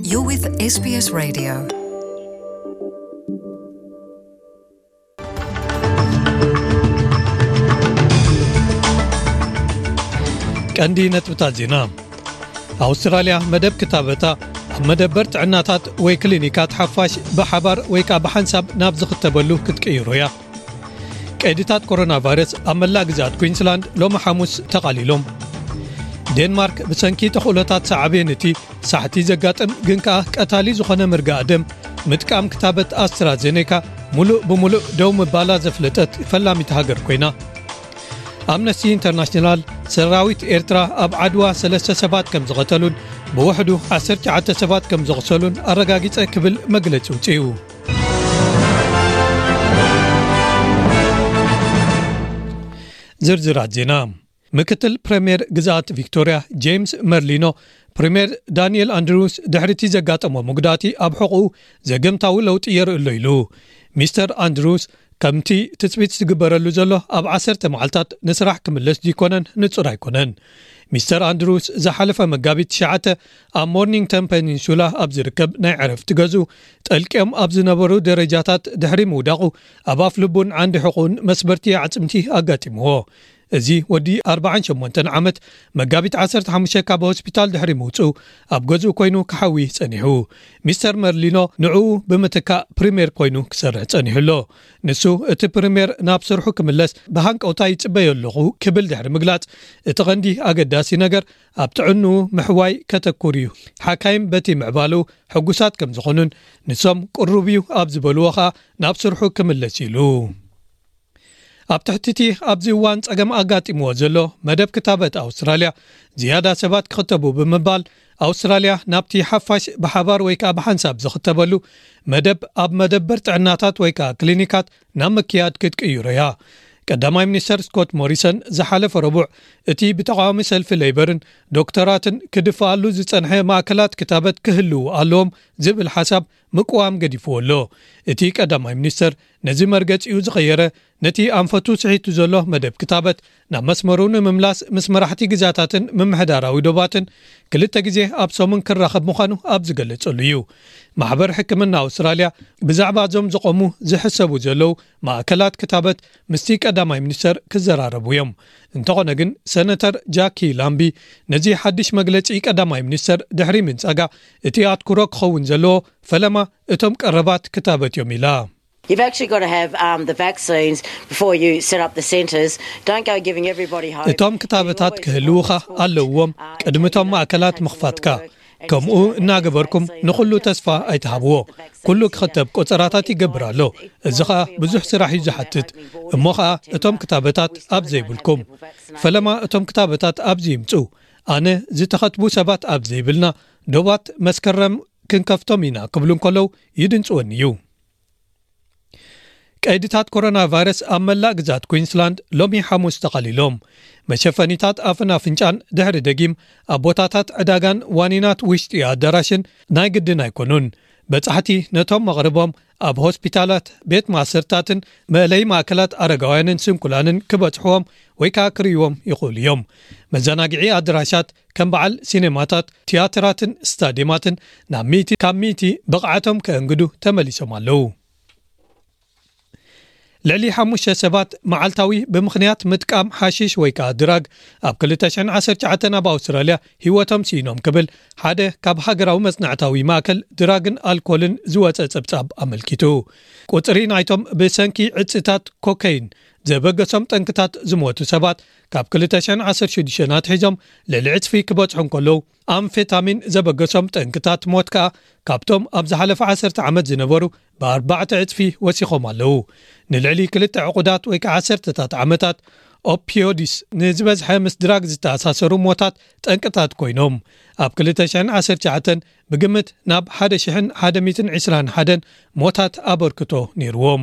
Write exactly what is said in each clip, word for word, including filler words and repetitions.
You're with S B S Radio. ቀንዲ ነጥብታት ዜና ኣውስትራልያ መደብ ክታበታ ኣብ መደበር ጥዕናታት ወይ ክሊኒካት ሓፋሽ ብሓባር ወይ ከዓ ብሓንሳብ ናብ ዝኽተበሉ ክትቀይሩ እያ። ቀይዲታት ኮሮና ቫይረስ ኣብ መላእ ግዛት ኩዊንስላንድ ሎሚ ሐሙስ ተቓሊሎም። ዴንማርክ ብሰንኪ ተኽእሎታት ሳዕቤነቲ ሳሕቲ ዘጋጥም ግን ከዓ ቀታሊ ዝኾነ ምርጋእ ደም ምጥቃም ክታበት ኣስትራዜኔካ ሙሉእ ብሙሉእ ደው ምባላ ዘፍለጠት ፈላሚት ሃገር ኮይና። ኣምነስቲ ኢንተርናሽናል ሰራዊት ኤርትራ ኣብ ዓድዋ ሰለስተ ሰባት ከም ዝቐተሉን ብውሕዱ ዓሰርተ ትሽዓተ ሰባት ከም ዘቑሰሉን ኣረጋጊፀ ክብል መግለፂ ውፅኡ። ዝርዝራት ዜና ምክትል ፕሪምየር ግዛት ቪክቶሪያ ጄምስ መርሊኖ ፕሪምየር ዳንኤል ኣንድሩስ ድሕርቲ ዘጋጠሞ ሙግዳቲ ኣብ ሕቑኡ ዘገምታዊ ለውጢ የርእሎ ኢሉ። ሚስተር ኣንድሩስ ከምቲ ትፅቢት ዝግበረሉ ዘሎ ኣብ ዓሰርተ መዓልታት ንስራሕ ክምለስ ዲኮነን ንጹር ኣይኮነን። ሚስተር ኣንድሩስ ዝሓለፈ መጋቢት ትሽዓተ ኣብ ሞርኒንግተን ፔኒንሱላ ኣብ ዝርከብ ናይ ዕረፍቲ ገዙ ጠልቂዮም ኣብ ዝነበሩ ደረጃታት ድሕሪ ምውዳቑ ኣብ ኣፍ ልቡን ዓንዲ ሕቑን መስበርቲ ዓፅምቲ ኣጋጢምዎ። እዚ ወዲ ኣርባዓን ሸሞንተን ዓመት መጋቢት ዓሰርተ ሓሙሽተ ካብ ሆስፒታል ድሕሪ ምውፁ ኣብ ገዝኡ ኮይኑ ክሓዊ ጸኒሑ። ሚስተር መርሊኖ ንዕኡ ብምትካእ ፕሪምየር ኮይኑ ክሰርሕ ጸኒሕሎ። ንሱ እቲ ፕሪምየር ናብ ስርሑ ክምለስ ብሃንቀውታ ይጽበዮ ኣለኹ ክብል ድሕሪ ምግላጽ እቲ ቐንዲ ኣገዳሲ ነገር ኣብ ጥዕንኡ ምሕዋይ ከተኩር እዩ። ሓካይም በቲ ምዕባሉ ሕጉሳት ከም ዝኾኑን ንሶም ቁሩብ እዩ ኣብ ዝበልዎ ኸኣ ናብ ስርሑ ክምለስ ኢሉ። ኣብ ትሕቲቲ ኣብዚ እዋን ጸገም ኣጋጢምዎ ዘሎ መደብ ክታበት ኣውስትራልያ ዝያዳ ሰባት ክኽተቡ ብምባል ኣውስትራልያ ናብቲ ሓፋሽ ብሓባር ወይ ከዓ ብሓንሳብ ዝኽተበሉ መደብ ኣብ መደበር ጥዕናታት ወይ ከዓ ክሊኒካት ናብ መክያድ ክትቅይሩ እያ። ቀዳማይ ሚኒስተር ስኮት ሞሪሰን ዝሓለፈ ረቡዕ እቲ ብተቃዋሚ ሰልፊ ሌይበርን ዶክተራትን ክድፋኣሉ ዝጸንሐ ማእከላት ክታበት ክህልው ኣለዎም ዝብል ሓሳብ ምቅዋም ገዲፍዎ ኣሎ። እቲ ቀዳማይ ሚኒስተር ነዚ መርገፂኡ ዝኸየረ ነቲ ኣንፈቱ ስሒቱ ዘሎ መደብ ክታበት ናብ መስመሩ ንምምላስ ምስ መራሕቲ ግዛታትን ምምሕዳራዊ ዶባትን ክልተ ግዜ ኣብ ሰሙን ክራኸብ ምዃኑ ኣብ ዝገለጸሉ እዩ። ማሕበር ሕክምና ኣውስትራልያ ብዛዕባ ዞም ዝቆሙ ዝሕሰቡ ዘለው ማእከላት ክታበት ምስቲ ቀዳማይ ሚኒስተር ክዘራረቡ እዮም። እንተኾነ ግን ሰነተር ጃኪ ላምቢ ነዚ ሓድሽ መግለፂ ቀዳማይ ሚኒስተር ድሕሪ ምንጻጋ እቲ ኣትኩሮ ክኸውን ዘለዎ ፈለማ እቶም ቀረባት ክታበት እዮም ኢላ። You've actually got to have um, the vaccines before you set up the centres. Don't go giving everybody hope. እቶም ክታበታት ክህልውኻ ኣለዎም ቅድሚቶም ማእከላት ምኽፋትካ ከምኡ እናገበርኩም ንኹሉ ተስፋ ኣይትሃብዎ። ኩሉ ክኽተብ ቆፀራታት ይገብር ኣሎ። እዚ ኸኣ ብዙሕ ስራሕ እዩ ዝሓትት እሞ ኸኣ እቶም ክታበታት ኣብ ዘይብልኩም ፈለማ እቶም ክታበታት ኣብዚ ይምፁ። ኣነ ዝተኸትቡ ሰባት ኣብ ዘይብልና ዶባት መስከረም ክንከፍቶም ኢና ክብሉ እንከለው ይድንፅወን እዩ። ቀይዲታት ኮሮና ቫይረስ ኣብ መላእ ግዛት ኩዊንስላንድ ሎሚ ሐሙስ ተቐሊሎም። መሸፈኒታት ኣፍን ኣፍንጫን ድሕሪ ደጊም ኣብ ቦታታት ዕዳጋን ዋኒናት ውሽጢ ኣዳራሽን ናይ ግድን ኣይኮኑን። በጻሕቲ ነቶም መቕርቦም ኣብ ሆስፒታላት ቤት ማሰርታትን መእለይ ማእከላት ኣረጋውያንን ስንኩላንን ክበጽሕዎም ወይ ከዓ ክርይዎም ይኽእሉ እዮም። መዘናግዒ ኣዳራሻት ከም በዓል ሲኔማታት፣ ቲያትራትን ስታዲየማትን ናብ ሚቲ ካብ ሚቲ ብቕዓቶም ከእንግዱ ተመሊሶም ኣለዉ። ልዕሊ ሓሙሽተ ሰባት መዓልታዊ ብምኽንያት ምጥቃም ሓሺሽ ወይ ከዓ ድራግ ኣብ ክልተ ሽሕን ዓሰርተ ትሽዓተ ኣብ ኣውስትራልያ ህይወቶም ሲኖም ክብል ሓደ ካብ ሃገራዊ መጽናዕታዊ ማእከል ድራግን ኣልኮልን ዝወፀ ጸብጻብ ኣመልኪቱ። ቁጽሪ ናይቶም ብሰንኪ ዕፅታት ኮካይን ዘበገሶም ጠንክታት ዝሞቱ ሰባት ካብ ክልተ ሽሕን ዓሰርተ ሽዱሽተ ናትሒዞም ልዕሊ ዕፅፊ ክበጽሑ እንከለዉ ኣምፌታሚን ዘበገሶም ጠንክታት ሞት ከዓ ካብቶም ኣብ ዝሓለፈ ዓሰርተ ዓመት ዝነበሩ ብኣርባዕተ ዕፅፊ ወሲኾም ኣለዉ። ንልዕሊ ክልተ ዕቁዳት ወይ ከዓ ዓሰርተታት ዓመታት ኦፒዮዲስ ንዝበዝሐ ምስ ድራግ ዝተኣሳሰሩ ሞታት ጠንቅታት ኮይኖም ኣብ ክልተ ሽሕን ዓሰርተ ትሽዓተ ብግምት ናብ ሓደ ሽሕን ሓደ ሚእትን ዒስራን ሓደን ሞታት ኣበርክቶ ነይርዎም።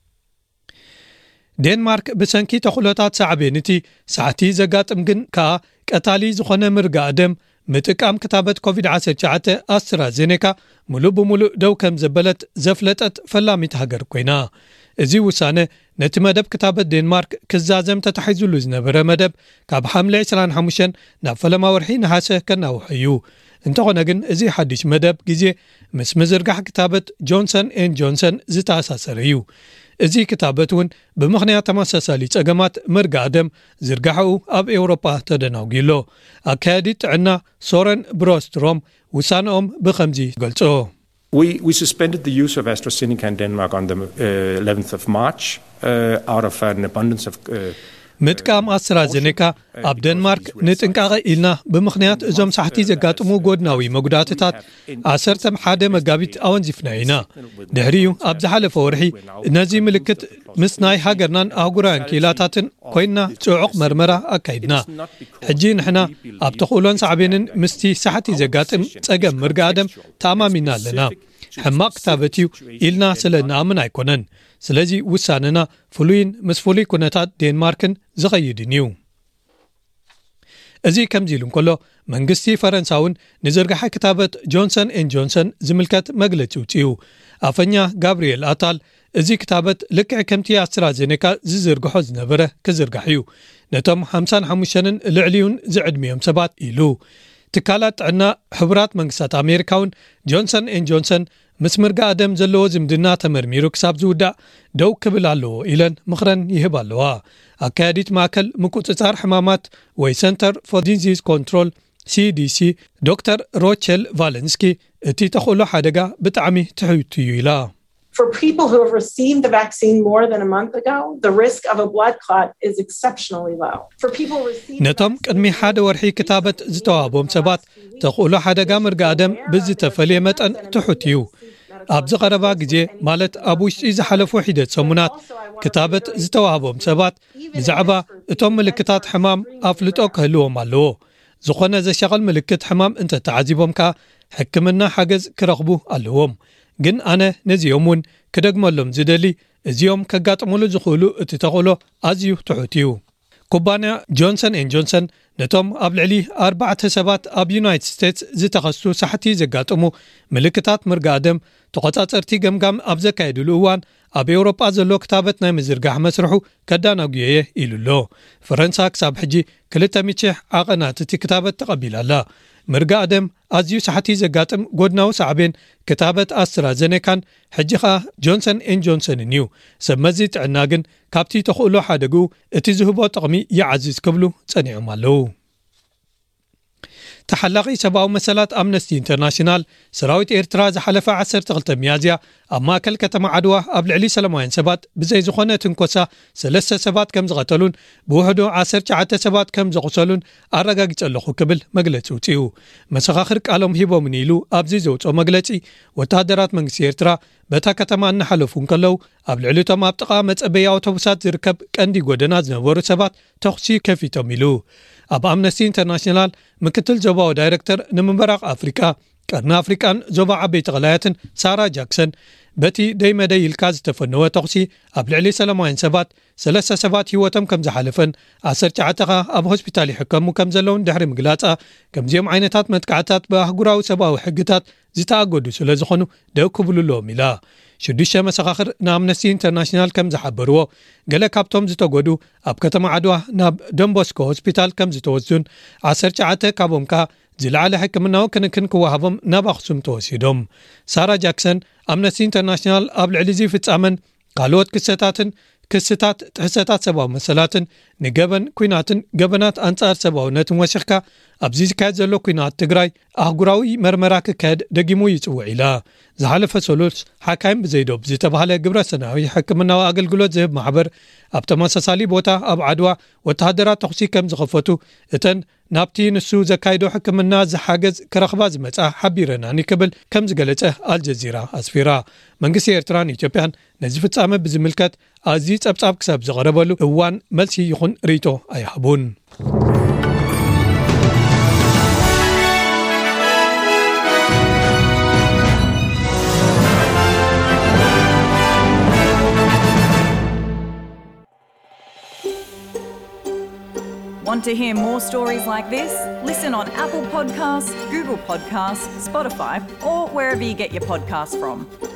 ዴንማርክ ብሰንኪ ተኽእሎታት ሳዕቤነቲ ሳዕቲ ዘጋጥም ግን ከዓ ቀታሊ ዝኾነ ምርጋእ ደም ምጥቃም ክታበት ኮቪድ ዓሰርተ ትሽዓተ ኣስትራዜኔካ ሙሉእ ብሙሉእ ደው ከም ዘበለት ዘፍለጠት ፈላሚት ሃገር ኮይና። እዚ ውሳነ ነቲ መደብ ክታበት ዴንማርክ ክዛዘም ተታሒዙሉ ዝነበረ መደብ ካብ ሓምለ ዒስራን ሓሙሽተ ናብ ፈለማ ወርሒ ነሓሰ ከናውሕ እዩ። እንተኾነ ግን እዚ ሓድሽ መደብ ግዜ ምስ ምዝርጋሕ ክታበት ጆንሰን ኤንድ ጆንሰን ዝተኣሳሰረ እዩ እዚ ክታበት እውን ብምኽንያት ተመሳሳሊ ጸገማት መርጋዕ ደም ዝርጋሕኡ ኣብ ኤውሮጳ ተደናውጊሎ ኣካያዲ ጥዕና ሶረን ብሮስትሮም ውሳነኦም ብኸምዚ ገልጾ We, we suspended the use of AstraZeneca in Denmark on the uh, eleventh of March uh, out of an abundance of... Uh, ምጥቃም ኣስትራዜኔካ ኣብ ደንማርክ ንጥንቃቐ ኢልና ብምኽንያት እዞም ሳሕቲ ዘጋጥሙ ጎድናዊ መጉዳትታት ዓሰርተ ሓደ መጋቢት ኣወንዚፍና ኢና ድሕሪኡ ኣብ ዝሓለፈ ወርሒ ነዚ ምልክት ምስ ናይ ሃገርናን ኣህጉራውያን ኪላታትን ኮይና ጽዑቕ መርመራ ኣካይድና ሕጂ ንሕና ኣብ ተኽእሎን ሳዕቤንን ምስቲ ሳሕቲ ዘጋጥም ጸገም ምርጋዕ ደም ተኣማሚና ኣለና ሕማቕ ክታበት እዩ ኢልና ስለ ንኣምን ኣይኮነን ስለዚ ውሳነና ፍሉይን ምስ ፍሉይ ኩነታት ዴንማርክን ዝኸይድን እዩ እዚ ከምዚ ኢሉ እንከሎ መንግስቲ ፈረንሳውን ንዝርጋሐ ክታበት ጆንሰን ኤንድ ጆንሰን ዝምልከት መግለፂ ውፅኡ ኣፈኛ ጋብርኤል ኣታል እዚ ክታበት ልክዕ ከምቲ ኣስትራዜኔካ ዝዝርግሖ ዝነበረ ክዝርጋሕ እዩ ነቶም ሃምሳ ወሓሙሽተ ልዕሊውን ዝዕድሚዮም ሰባት ኢሉ ትካላት ጥዕና ሕብራት መንግስታት ኣሜሪካውን ጆንሰን ኤንድ ጆንሰን ምስ ምርጋዕ ደም ዘለዎ ዝምድና ተመርሚሩ ክሳብ ዝውዳእ ደው ክብል ኣለዎ ኢለን ምኽረን ይህብ ኣለዋ ኣካያዲት ማእከል ምቁፅጻር ሕማማት ወይ ሰንተር ፎር ዲዚዝ ኮንትሮል ሲዲሲ ዶክተር ሮቸል ቫለንስኪ እቲ ተኽእሎ ሓደጋ ብጣዕሚ ትሕይቱ እዩ ኢላ For people who have received the vaccine more than a month ago, the risk of a blood clot is exceptionally low. For people receiving ነቶም ቅድሚ ሓደ ወርሒ ክታበት ዝተዋሃቦም ሰባት ተኽእሎ ሓደጋ ምርጋዕ ደም ብዝተፈልየ መጠን ትሑት እዩ ኣብ ዝቐረባ ግዜ ማለት ኣብ ውሽጢ ዝሓለፉ ሒደት ሰሙናት ክታበት ዝተዋሃቦም ሰባት ብዛዕባ እቶም ምልክታት ሕማም ኣፍልጦ ክህልዎም ኣለዎ ዝኾነ ዘሸቐል ምልክት ሕማም እንተተዓዚቦም ከዓ ሕክምና ሓገዝ ክረኽቡ ኣለዎም ግን ኣነ ነዚኦም እውን ክደግመሎም ዝደሊ እዚኦም ከጋጥሙሉ ዝኽእሉ እቲ ተኽእሎ ኣዝዩ ትሑት እዩ ኩባንያ ጆንሰን ኤንድ ጆንሰን ነቶም ኣብ ልዕሊ ኣርባዕተ ሰባት ኣብ ዩናይትድ ስቴትስ ዝተኸስቱ ሳሕቲ ዘጋጥሙ ምልክታት ምርጋዕ ደም ተቆጻጸርቲ ገምጋም ኣብ ዘካየድሉ እዋን ኣብ ኤውሮጳ ዘሎ ክታበት ናይ ምዝርጋሕ መስርሑ ከዳናጉየ ኢሉሎ ፈረንሳ ክሳብ ሕጂ ክልተ ሚሽሕ ዓቐናት እቲ ክታበት ተቐቢላላ ምርጋዕ ደም ኣዝዩ ሳሕቲ ዘጋጥም ጎድናዊ ሳዕቤን ክታበት ኣስትራዜኔካን ሕጂኻ ጆንሰን ኤንድ ጆንሰን እዩ ሰመዚ ጥዕና ግን ካብቲ ተኽእሎ ሓደጉ እቲ ዝህቦ ጥቕሚ ይዓዝዝ ክብሉ ጸኒዖም ኣለዉ ተሓላቂ ሰብኣዊ መሰላት ኣምነስቲ ኢንተርናሽናል ሰራዊት ኤርትራ ዝሓለፈ ዓሰርተ ክልተ ሚያዝያ ኣብ ማእከል ከተማ ዓድዋ ኣብ ልዕሊ ሰላማውያን ሰባት ብዘይ ዝኾነ ትንኮሳ ሰለስተ ሰባት ከም ዝቐተሉን ብውሕዱ ዓሰርተ ትሽዓተ ሰባት ከም ዘቑሰሉን ኣረጋጊጸ ኣለኹ ክብል መግለፂ ውፅኡ መሰኻኽር ቃሎም ሂቦምን ኢሉ ኣብዚ ዘውፅኦ መግለፂ ወታደራት መንግስቲ ኤርትራ በታ ከተማ እናሓለፉ እንከለው ኣብ ልዕሊቶም ኣብ ጥቓ መጸበዪ ኣውቶቡሳት ዝርከብ ቀንዲ ጎደና ዝነበሩ ሰባት ተኹሲ ከፊቶም ኢሉ ኣብ ኣምነስቲ ኢንተርናሽናል ምክትል ዞባዊ ዳይሬክተር ንምብራቕ ኣፍሪካ ቀርኒ ኣፍሪካን ዞባ ዓበይቲ ቀላያትን ሳራ ጃክሰን በቲ ደይ መደይ ኢልካ ዝተፈነወ ተኹሲ ኣብ ልዕሊ ሰላማውያን ሰባት ሰለስተ ሰባት ህይወቶም ከም ዝሓለፈን ዓሰርተ ትሽዓተ ኣብ ሆስፒታል ይሕከሙ ከም ዘለውን ድሕሪ ምግላጻ ከምዚኦም ዓይነታት መጥቃዕታት ብኣህጉራዊ ሰብኣዊ ሕግታት ዝተኣገዱ ስለ ዝኾኑ ደው ክብሉሎም ኢላ ሽዱሽተ መሰኻኽር ንኣምነስቲ ኢንተርናሽናል ከም ዝሓበርዎ ገለ ካብቶም ዝተጎዱ ኣብ ከተማ ዓድዋ ናብ ደንቦስኮ ሆስፒታል ከም ዝተወስዱን ዓሰርተ ትሽዓተ ካብኦም ከዓ ዝለዓለ ሕክምናዊ ክንክን ክወሃቦም ናብ ኣኽሱም ተወሲዶም ሳራ ጃክሰን ኣምነስቲ ኢንተርናሽናል ኣብ ልዕሊ እዚ ፍጻመን ካልኦት ክስተታትን ክስታት ጥሕሰታት ሰብኣዊ መሰላትን ንገበን ኩናትን ገበናት ኣንጻር ሰብኣውነትን ወሲኽካ ኣብዚ ዝካየድ ዘሎ ኩናት ትግራይ ኣህጉራዊ መርመራ ክካየድ ደጊሙ ይጽውዕ ኢላ ዝሓለፈ ሰሉስ ሓካይም ብዘይዶብ ዝተባሃለ ግብረሰናዊ ሕክምናዊ ኣገልግሎት ዝህብ ማሕበር ኣብ ተመሳሳሊ ቦታ ኣብ ዓድዋ ወተሃደራት ተኹሲ ከም ዝኸፈቱ እተን ናብቲ ንሱ ዘካይዶ ሕክምና ዝሓገዝ ክረኽባ ዝመጻ ሓቢረናኒ ክብል ከም ዝገለጸ ኣልጀዚራ ኣስፊራ መንግስቲ ኤርትራን ኢትዮጵያን ነዚ ፍጻመ ብዝምልከት ኣዝዩ ጸብጻብ ክሳብ ዝቐረበሉ እዋን መልሲ ይኹን ሪቶ ኣይሃቡን Want to hear more stories like this? Listen on Apple Podcasts, Google Podcasts, Spotify, or wherever you get your podcasts from.